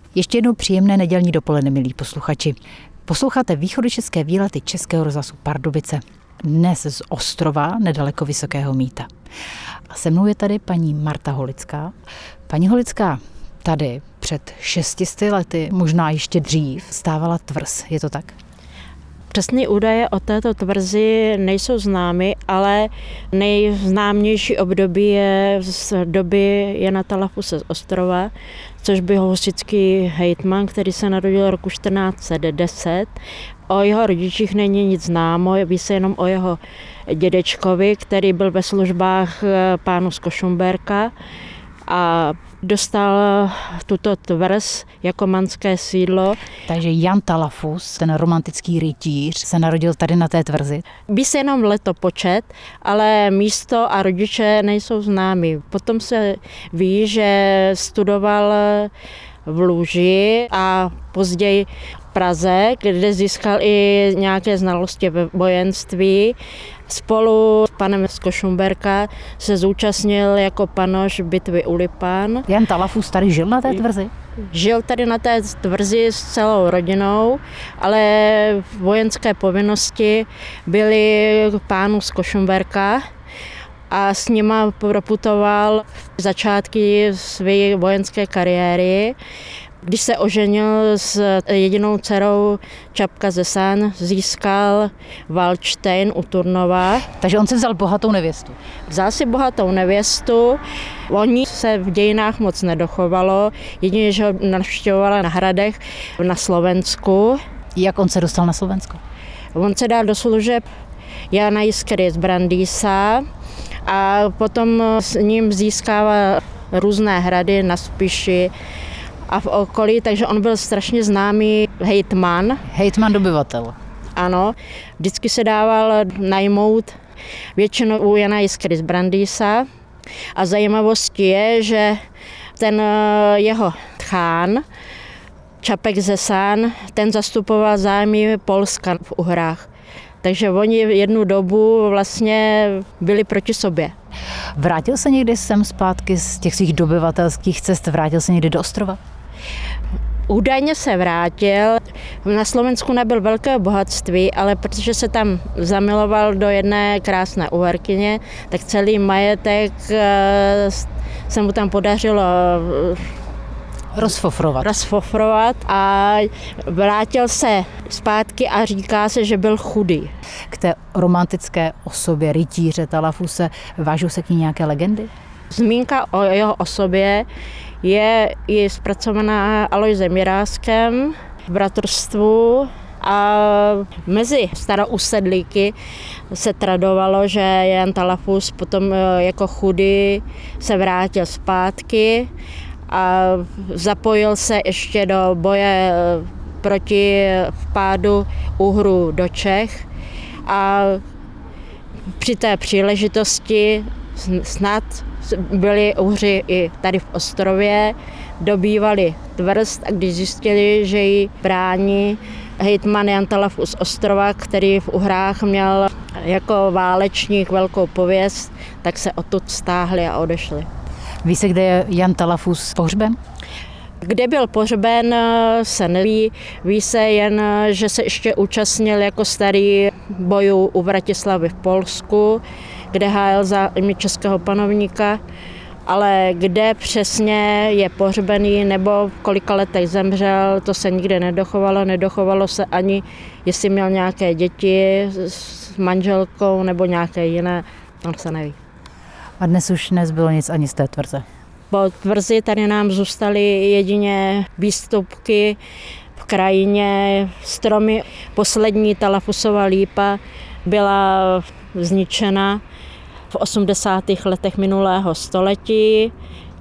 Ještě jednou příjemné nedělní dopoledne, milí posluchači. Posloucháte východočeské výlety Českého rozhlasu Pardubice. Dnes z Ostrova, nedaleko Vysokého Mýta. A se mnou je tady paní Marta Holická. Paní Holická, tady před 600 lety, možná ještě dřív, stávala tvrz. Je to tak? Přesné údaje o této tvrzi nejsou známy, ale nejznámější období je z doby Jana Talafuse z Ostrova, což byl husitský hejtman, který se narodil roku 1410. O jeho rodičích není nic známo, ví se jenom o jeho dědečkovi, který byl ve službách pánu z Košumberka a dostal tuto tvrz jako manské sídlo. Takže Jan Talafus, ten romantický rytíř, se narodil tady na té tvrzi? Ví se jenom letopočet, ale místo a rodiče nejsou známí. Potom se ví, že studoval v Luži a později v Praze, kde získal i nějaké znalosti ve vojenství. Spolu s panem z Košumberka se zúčastnil jako panoš bitvy u Lipan. Jan Talafus tady žil na té tvrzi? Žil tady na té tvrzi s celou rodinou, ale vojenské povinnosti byly pánu z Košumberka a s nima proputoval začátky své vojenské kariéry. Když se oženil s jedinou dcerou Čapka ze San, získal Valdštejn u Turnova. Takže on si vzal bohatou nevěstu. Vzal si bohatou nevěstu, o ní se v dějinách moc nedochovalo, jedině, že ho navštěvovala na hradech na Slovensku. Jak on se dostal na Slovensko? On se dal do služeb Jana Jiskery z Brandýsa a potom s ním získává různé hrady na Spiši a v okolí, takže on byl strašně známý hejtman. Hejtman dobyvatel. Ano, vždycky se dával najmout většinou u Jana Jiskery z Brandýsa a zajímavostí je, že ten jeho tchán, Čapek ze San, ten zastupoval zájmy Polska v Uhrách. Takže oni jednu dobu vlastně byli proti sobě. Vrátil se někdy sem zpátky z těch svých dobyvatelských cest, vrátil se někdy do Ostrova? Údajně se vrátil. Na Slovensku nebyl velké bohatství, ale protože se tam zamiloval do jedné krásné uherkyně, tak celý majetek se mu tam podařilo rozfofrovat a vrátil se zpátky a říká se, že byl chudý. K té romantické osobě rytíře Talafuse vážou se k ní nějaké legendy? Zmínka o jeho osobě je i zpracovaná Alojzem Jiráskem v bratrstvu a mezi starousedlíky se tradovalo, že Jan Talafus potom jako chudý se vrátil zpátky a zapojil se ještě do boje proti vpádu Uhrů do Čech a při té příležitosti snad byli Uhři i tady v Ostrově, dobývali tvrz a když zjistili, že ji brání hejtman Jan Talafus z Ostrova, který v Uhrách měl jako válečník velkou pověst, tak se odtud stáhli a odešli. Ví se, kde je Jan Talafus pohřben? Kde byl pohřben, se neví. Ví se jen, že se ještě účastnil jako starý bojů u Vratislavy v Polsku, kde hájil zájmy českého panovníka, ale kde přesně je pohřbený nebo v kolika letech zemřel, to se nikde nedochovalo. Nedochovalo se ani, jestli měl nějaké děti s manželkou nebo nějaké jiné, to se neví. A dnes už nezbylo nic ani z té tvrze? Po tvrzi tady nám zůstaly jedině výstupky v krajině, stromy. Poslední Talafusova lípa byla zničena v 80. letech minulého století,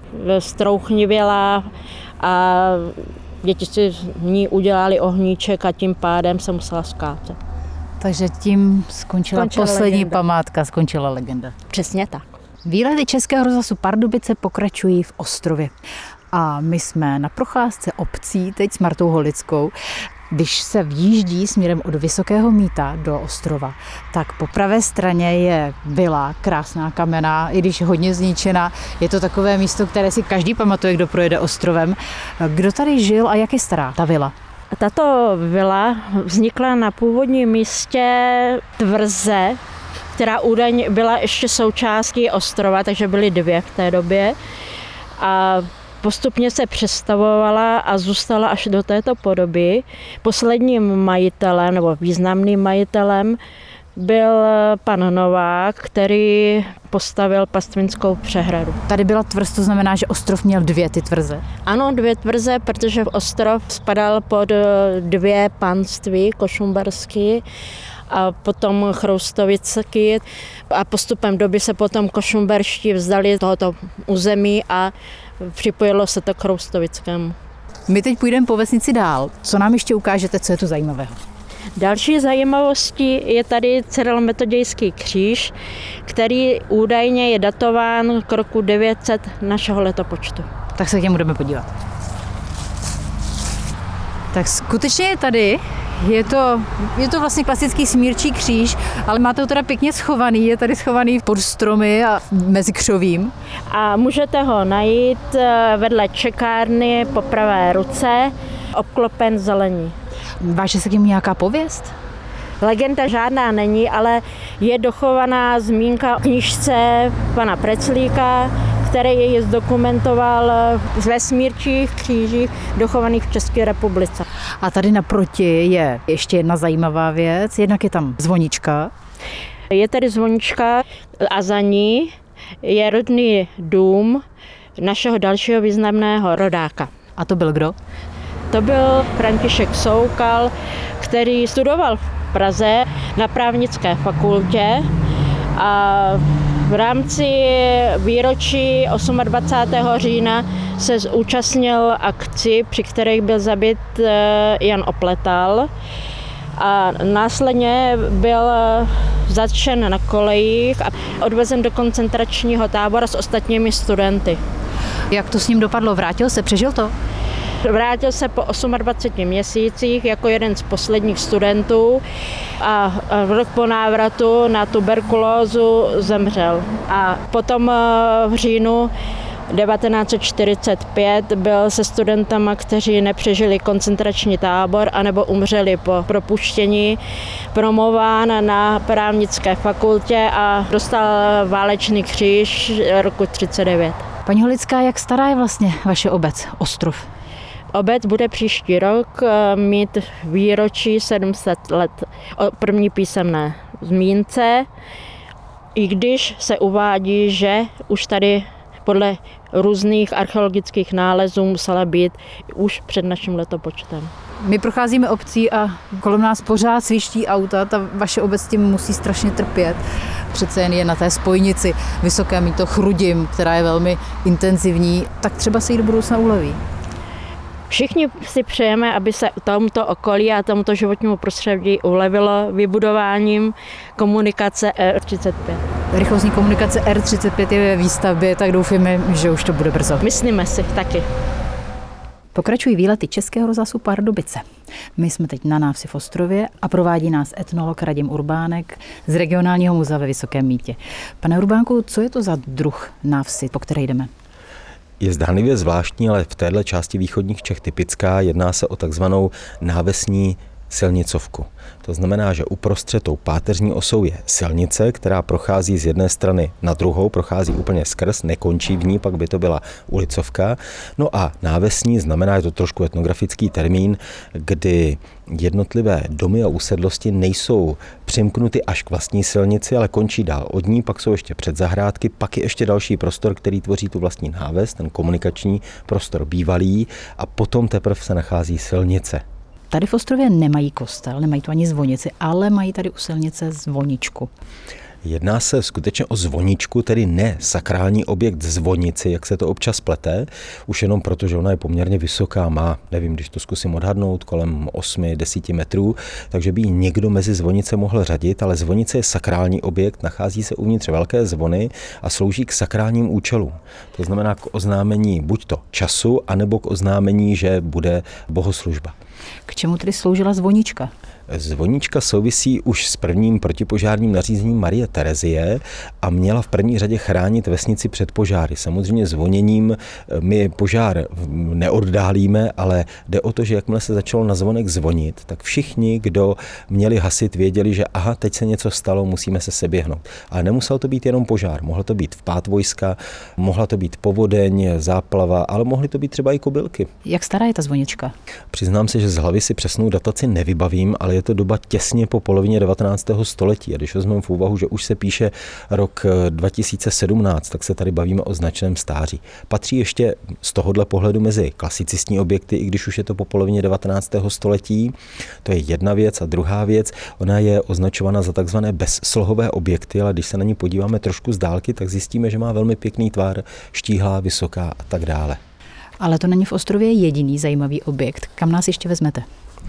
strouchnivěla a děti si z ní udělali ohníček a tím pádem se musela skácet. Takže tím skončila poslední legenda. Památka, skončila legenda. Přesně tak. Výlety Českého rozhlasu Pardubice pokračují v Ostrově. A my jsme na procházce obcí, teď s Martou Holickou. Když se vjíždí směrem od Vysokého Mýta do Ostrova, tak po pravé straně je vila, krásná kamenná, i když hodně zničená. Je to takové místo, které si každý pamatuje, kdo projede Ostrovem. Kdo tady žil a jak je stará ta vila? Tato vila vznikla na původním místě tvrze, která údajně byla ještě součástí Ostrova, takže byly dvě v té době. A postupně se přestavovala a zůstala až do této podoby. Posledním majitelem nebo významným majitelem byl pan Novák, který postavil Pastvinskou přehradu. Tady byla tvrz, to znamená, že Ostrov měl dvě ty tvrze? Ano, dvě tvrze, protože Ostrov spadal pod dvě panství, Košumberský a potom Chroustovický. A postupem doby se potom košumberští vzdali tohoto území a připojilo se to k Chroustovickému. My teď půjdeme po vesnici dál. Co nám ještě ukážete, co je tu zajímavého? Další zajímavostí je tady Cyrilometodějský kříž, který údajně je datován k roku 900 našeho letopočtu. Tak se k němu budeme podívat. Tak skutečně je tady. Je to vlastně klasický smírčí kříž, ale máte ho teda pěkně schovaný, je tady schovaný pod stromy a mezi křovím. A můžete ho najít vedle čekárny po pravé ruce, obklopen zelení. Váže se k němu nějaká pověst? Legenda žádná není, ale je dochovaná zmínka o knížce pana Preclíka, který ji zdokumentoval ve smírčích křížích dochovaných v České republice. A tady naproti je ještě jedna zajímavá věc, jednak je tam zvonička. Je tady zvonička a za ní je rodný dům našeho dalšího významného rodáka. A to byl kdo? To byl František Soukal, který studoval v Praze na právnické fakultě a v rámci výročí 28. října se zúčastnil akci, při kterých byl zabit Jan Opletal a následně byl zatčen na kolejích a odvezen do koncentračního tábora s ostatními studenty. Jak to s ním dopadlo? Vrátil se? Přežil to? Vrátil se po 28 měsících jako jeden z posledních studentů a rok po návratu na tuberkulózu zemřel. A potom v říjnu 1945 byl se studentama, kteří nepřežili koncentrační tábor anebo umřeli po propuštění, promován na právnické fakultě a dostal válečný kříž roku 1939. Paní Holická, jak stará je vlastně vaše obec, Ostrov? Obec bude příští rok mít výročí 700 let o první písemné zmínce, i když se uvádí, že už tady podle různých archeologických nálezů musela být už před naším letopočtem. My procházíme obcí a kolem nás pořád sviští auta, ta vaše obec tím musí strašně trpět. Přece jen je na té spojnici Vysoké Mýto Chrudim, která je velmi intenzivní, tak třeba se jí do budoucna uleví. Všichni si přejeme, aby se tomuto okolí a tomuto životnímu prostředí ulevilo vybudováním komunikace R35. Rychlostní komunikace R35 je ve výstavbě, tak doufáme, že už to bude brzo. Myslíme si taky. Pokračují výlety Českého rozhlasu Pardubice. My jsme teď na návsi v Ostrově a provádí nás etnolog Radim Urbánek z regionálního muzea ve Vysokém Mýtě. Pane Urbánku, co je to za druh návsi, po které jdeme? Je zdánlivě zvláštní, ale v téhle části východních Čech typická. Jedná se o takzvanou návesní silnicovku. To znamená, že uprostřed tou páteřní osou je silnice, která prochází z jedné strany na druhou, prochází úplně skrz, nekončí v ní, pak by to byla ulicovka. No a návesní znamená, je to trošku etnografický termín, kdy jednotlivé domy a usedlosti nejsou přimknuty až k vlastní silnici, ale končí dál od ní, pak jsou ještě předzahrádky, pak je ještě další prostor, který tvoří tu vlastní náves, ten komunikační prostor bývalý a potom teprve se nachází silnice. Tady v Ostrově nemají kostel, nemají tu ani zvonici, ale mají tady u silnice zvoničku. Jedná se skutečně o zvoničku, tedy ne sakrální objekt zvonici, jak se to občas plete, už jenom proto, že ona je poměrně vysoká, má, nevím, když to zkusím odhadnout, kolem 8-10 metrů, takže by ji někdo mezi zvonice mohl řadit, ale zvonice je sakrální objekt, nachází se uvnitř velké zvony a slouží k sakrálním účelům. To znamená k oznámení buď to času, anebo k oznámení, že bude bohoslužba. K čemu tedy sloužila zvonička? Zvonička souvisí už s prvním protipožárním nařízením Marie Terezie a měla v první řadě chránit vesnici před požáry. Samozřejmě zvoněním my požár neoddálíme, ale jde o to, že jakmile se začalo na zvonek zvonit, tak všichni, kdo měli hasit, věděli, že aha, teď se něco stalo, musíme se seběhnout. Ale nemusel to být jenom požár, mohlo to být vpád vojska, mohla to být povodeň, záplava, ale mohly to být třeba i kobylky. Jak stará je ta zvonička? Přiznám se, že z hlavy si přesnou dataci nevybavím, ale je to doba těsně po polovině 19. století. A když vezmeme v úvahu, že už se píše rok 2017, tak se tady bavíme o značném stáří. Patří ještě z tohohle pohledu mezi klasicistní objekty, i když už je to po polovině 19. století. To je jedna věc. A druhá věc, ona je označována za takzvané bezslohové objekty, ale když se na ní podíváme trošku z dálky, tak zjistíme, že má velmi pěkný tvar, štíhlá, vysoká a tak dále. Ale to není v Ostrově jediný zajímavý objekt. Kam nás ještě vezmete?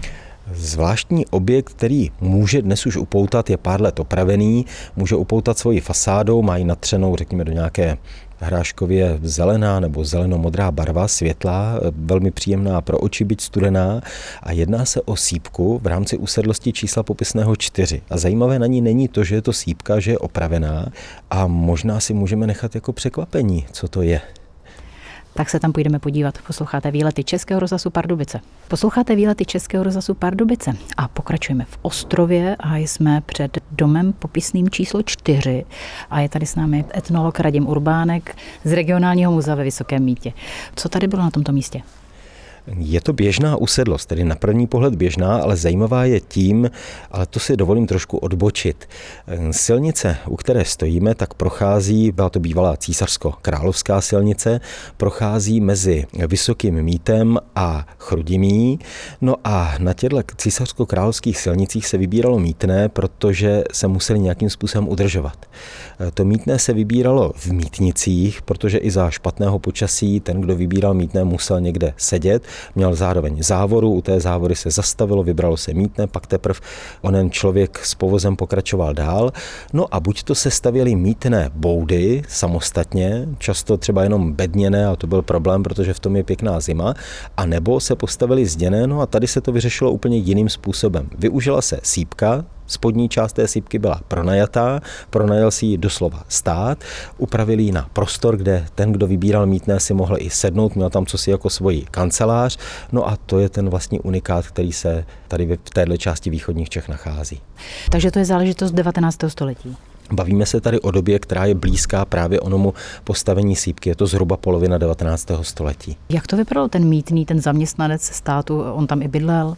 Zvláštní objekt, který může dnes už upoutat, je pár let opravený, může upoutat svoji fasádou, má ji natřenou, řekněme, do nějaké hráškově zelená nebo zelenomodrá barva, světlá, velmi příjemná pro oči, byť studená, a jedná se o sýpku v rámci usedlosti čísla popisného 4. A zajímavé na ní není to, že je to sýpka, že je opravená, a možná si můžeme nechat jako překvapení, co to je. Tak se tam půjdeme podívat. Posloucháte výlety Českého rozhlasu Pardubice. Posloucháte výlety Českého rozhlasu Pardubice a pokračujeme v Ostrově a jsme před domem popisným číslo 4 a je tady s námi etnolog Radim Urbánek z regionálního muzea ve Vysokém Mýtě. Co tady bylo na tomto místě? Je to běžná usedlost, tedy na první pohled běžná, ale zajímavá je tím, ale to si dovolím trošku odbočit. Silnice, u které stojíme, tak prochází, byla to bývalá císařsko-královská silnice, prochází mezi Vysokým Mýtem a Chrudimí. No a na těchto císařsko-královských silnicích se vybíralo mýtné, protože se museli nějakým způsobem udržovat. To mýtné se vybíralo v mýtnicích, protože i za špatného počasí ten, kdo vybíral mýtné, musel někde sedět. Měl zároveň závoru, u té závory se zastavilo, vybralo se mýtné, pak teprve onen člověk s povozem pokračoval dál. No a buď to se stavěly mýtné boudy samostatně, často třeba jenom bedněné, a to byl problém, protože v tom je pěkná zima, a nebo se postavily zděné, no a tady se to vyřešilo úplně jiným způsobem. Využila se sýpka, spodní část té sýpky byla pronajatá, pronajal si ji doslova stát, upravili ji na prostor, kde ten, kdo vybíral mýtné, si mohl i sednout, měl tam cosi jako svoji kancelář, no a to je ten vlastní unikát, který se tady v této části východních Čech nachází. Takže to je záležitost 19. století. Bavíme se tady o době, která je blízká právě onomu postavení sýpky, je to zhruba polovina 19. století. Jak to vypadalo ten mýtný, ten zaměstnanec státu, on tam i bydlel?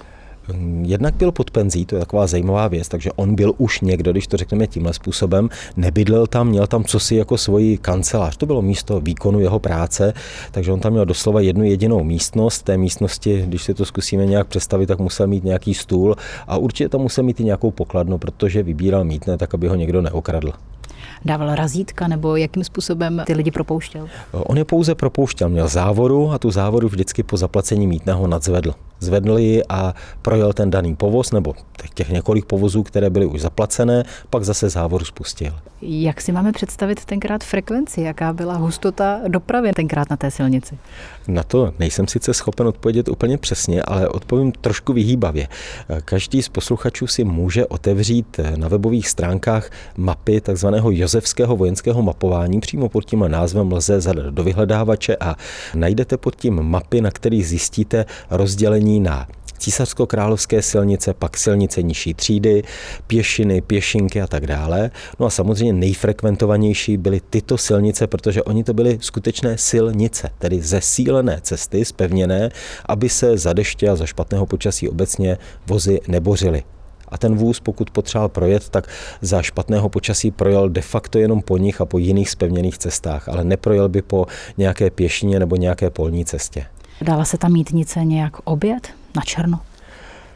Jednak byl pod penzí, to je taková zajímavá věc, takže on byl už někdo, když to řekneme tímhle způsobem, nebydlel tam, měl tam cosi jako svoji kancelář, to bylo místo výkonu jeho práce, takže on tam měl doslova jednu jedinou místnost, v té místnosti, když si to zkusíme nějak představit, tak musel mít nějaký stůl a určitě tam musel mít i nějakou pokladnu, protože vybíral mýtné, tak aby ho někdo neokradl. Dával razítka nebo jakým způsobem ty lidi propouštěl? On je pouze propouštěl, měl závoru a tu závoru vždycky po zaplacení mýtného nadzvedl. Zvedl ji a projel ten daný povoz, nebo těch několik povozů, které byly už zaplacené, pak zase závoru spustil. Jak si máme představit tenkrát frekvenci? Jaká byla hustota dopravy tenkrát na té silnici? Na to nejsem sice schopen odpovědět úplně přesně, ale odpovím trošku vyhýbavě. Každý z posluchačů si může otevřít na webových stránkách mapy takzvaného josefského vojenského mapování. Přímo pod tím názvem lze zadat do vyhledávače a najdete pod tím mapy, na kterých zjistíte rozdělení na císařsko-královské silnice, pak silnice nižší třídy, pěšiny, pěšinky a tak dále. No a samozřejmě nejfrekventovanější byly tyto silnice, protože oni to byly skutečné silnice, tedy zesílené cesty, zpevněné, aby se za deště a za špatného počasí obecně vozy nebořily. A ten vůz, pokud potřeboval projet, tak za špatného počasí projel de facto jenom po nich a po jiných zpevněných cestách, ale neprojel by po nějaké pěšině nebo nějaké polní cestě. Dala se ta mýtnice nějak obět na černo?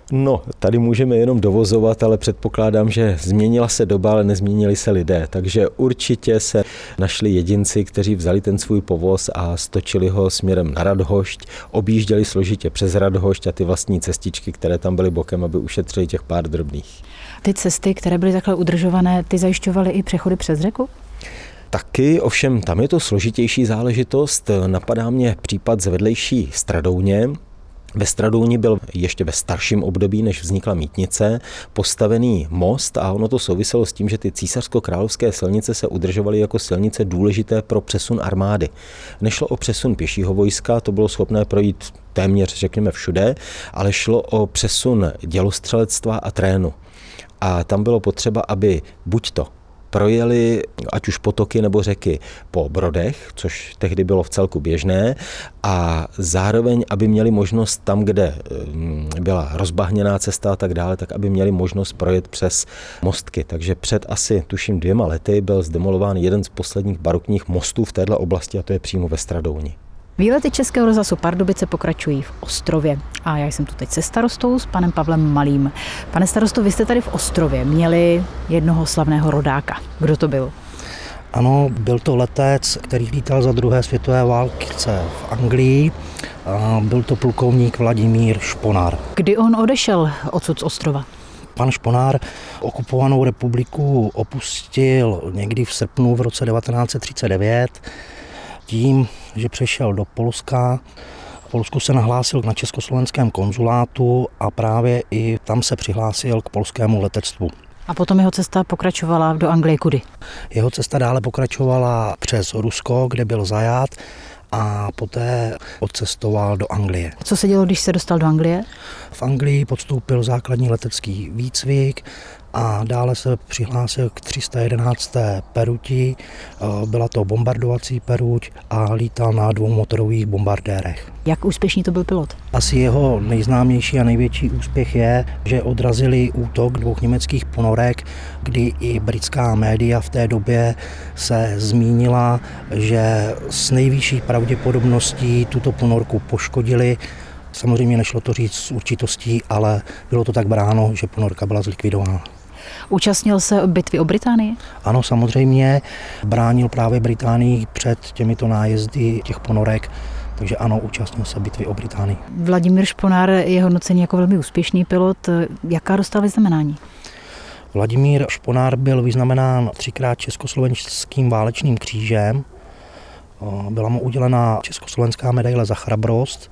No, tady můžeme jenom dovozovat, ale předpokládám, že změnila se doba, ale nezměnili se lidé. Takže určitě se našli jedinci, kteří vzali ten svůj povoz a stočili ho směrem na Radhošť, objížděli složitě přes Radhošť a ty vlastní cestičky, které tam byly bokem, aby ušetřili těch pár drobných. Ty cesty, které byly takhle udržované, ty zajišťovaly i přechody přes řeku? Taky, ovšem tam je to složitější záležitost. Napadá mě případ z vedlejší Stradouně. Ve Stradouni byl ještě ve starším období, než vznikla mýtnice, postavený most a ono to souviselo s tím, že ty císařsko-královské silnice se udržovaly jako silnice důležité pro přesun armády. Nešlo o přesun pěšího vojska, to bylo schopné projít téměř, řekněme, všude, ale šlo o přesun dělostřelectva a trénu. A tam bylo potřeba, aby buď to projeli ať už potoky nebo řeky po brodech, což tehdy bylo vcelku běžné, a zároveň, aby měli možnost tam, kde byla rozbahněná cesta a tak dále, tak aby měli možnost projet přes mostky. Takže před asi, tuším, 2 lety byl zdemolován jeden z posledních barokních mostů v této oblasti a to je přímo ve Stradouni. Výlety Českého rozhlasu Pardubice pokračují v Ostrově. A já jsem tu teď se starostou, s panem Pavlem Malým. Pane starosto, vy jste tady v Ostrově měli jednoho slavného rodáka. Kdo to byl? Ano, byl to letec, který lítal za druhé světové válce v Anglii. Byl to plukovník Vladimír Šponár. Kdy on odešel odsud z Ostrova? Pan Šponár okupovanou republiku opustil někdy v srpnu v roce 1939 tím, že přešel do Polska. V Polsku se nahlásil na československém konzulátu a právě i tam se přihlásil k polskému letectvu. A potom jeho cesta pokračovala do Anglie kudy? Jeho cesta dále pokračovala přes Rusko, kde byl zajat a poté odcestoval do Anglie. Co se dělo, když se dostal do Anglie? V Anglii podstoupil základní letecký výcvik a dále se přihlásil k 311. peruti. Byla to bombardovací peruť a lítal na 2 motorových bombardérech. Jak úspěšný to byl pilot? Asi jeho nejznámější a největší úspěch je, že odrazili útok 2 německých ponorek, kdy i britská média v té době se zmínila, že s nejvyšší pravděpodobností tuto ponorku poškodili. Samozřejmě nešlo to říct s určitostí, ale bylo to tak bráno, že ponorka byla zlikvidována. Účastnil se bitvy o Británii? Ano, samozřejmě bránil právě Británii před těmito nájezdy těch ponorek, takže ano, účastnil se bitvy o Británii. Vladimír Šponár je hodnocený jako velmi úspěšný pilot. Jaká dostal vyznamenání? Vladimír Šponár byl vyznamenán 3krát československým válečným křížem. Byla mu udělena československá medaile za chrabrost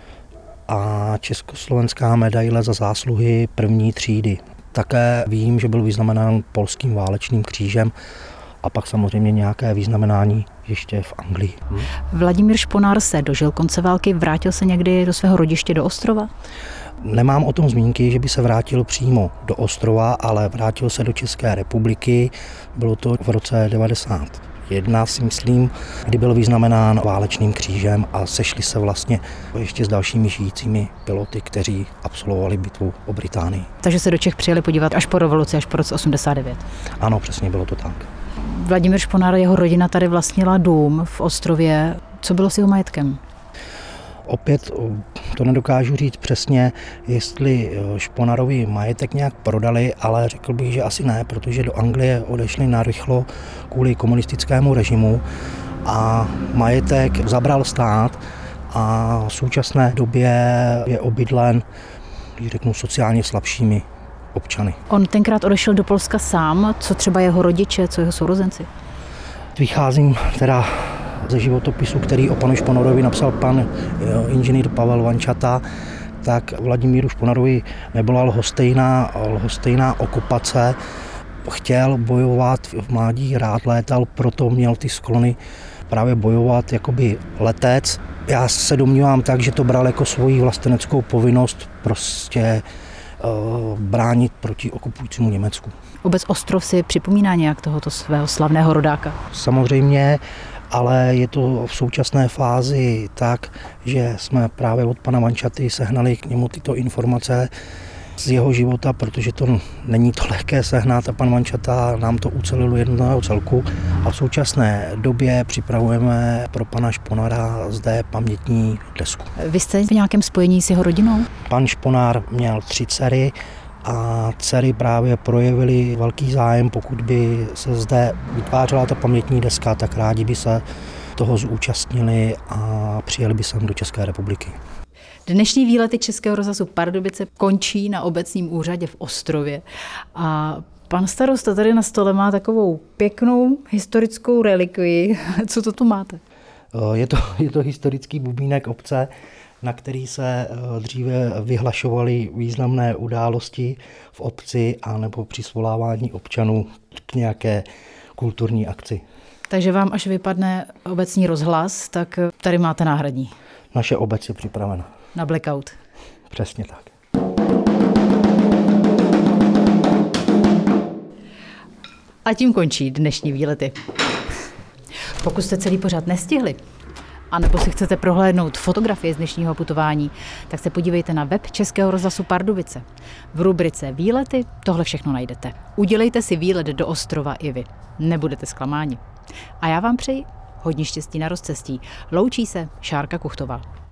a československá medaile za zásluhy 1. třídy. Také vím, že byl vyznamenán polským válečným křížem a pak samozřejmě nějaké vyznamenání ještě v Anglii. Vladimír Šponár se dožil konce války, vrátil se někdy do svého rodiště do Ostrova? Nemám o tom zmínky, že by se vrátil přímo do Ostrova, ale vrátil se do České republiky. Bylo to v roce 1991, si myslím, kdy byl vyznamenán válečným křížem a sešli se vlastně ještě s dalšími žijícími piloty, kteří absolvovali bitvu o Británii. Takže se do Čech přijeli podívat až po revoluci, až po roce 89. Ano, přesně bylo to tak. Vladimír Šponár, jeho rodina tady vlastnila dům v Ostrově. Co bylo s jeho majetkem? Opět to nedokážu říct přesně, jestli Šponárovi majetek nějak prodali, ale řekl bych, že asi ne, protože do Anglie odešli narychlo kvůli komunistickému režimu a majetek zabral stát a v současné době je obydlen, když řeknu, sociálně slabšími občany. On tenkrát odešel do Polska sám, co třeba jeho rodiče, co jeho sourozenci? Vycházím teda ze životopisu, který o panu Šponárovi napsal pan inženýr Pavel Vančata, tak Vladimíru Šponárovi nebyla lhostejná okupace. Chtěl bojovat v mládí, rád létal, proto měl ty sklony právě bojovat jakoby letec. Já se domnívám tak, že to bral jako svoji vlasteneckou povinnost prostě bránit proti okupujícímu Německu. Vůbec Ostrov si připomíná nějak tohoto svého slavného rodáka? Samozřejmě, ale je to v současné fázi tak, že jsme právě od pana Vančaty sehnali k němu tyto informace, z jeho života, protože to není to lehké sehnat a pan Vančata nám to ucelil do jednoho celku. A v současné době připravujeme pro pana Šponara zde pamětní desku. Vy jste v nějakém spojení s jeho rodinou? Pan Šponár měl 3 dcery a dcery právě projevily velký zájem, pokud by se zde vytvářela ta pamětní deska, tak rádi by se toho zúčastnili a přijeli by sem do České republiky. Dnešní výlety Českého rozhlasu Pardubice končí na obecním úřadě v Ostrově a pan starosta tady na stole má takovou pěknou historickou relikvii. Co to tu máte? Je to historický bubínek obce, na který se dříve vyhlašovaly významné události v obci a nebo při svolávání občanů k nějaké kulturní akci. Takže vám až vypadne obecní rozhlas, tak tady máte náhradní. Naše obec je připravena. Na blackout. Přesně tak. A tím končí dnešní výlety. Pokud jste celý pořad nestihli, anebo si chcete prohlédnout fotografie z dnešního putování, tak se podívejte na web Českého rozhlasu Pardubice. V rubrice Výlety tohle všechno najdete. Udělejte si výlet do Ostrova i vy. Nebudete zklamáni. A já vám přeji hodně štěstí na rozcestí. Loučí se Šárka Kuchtová.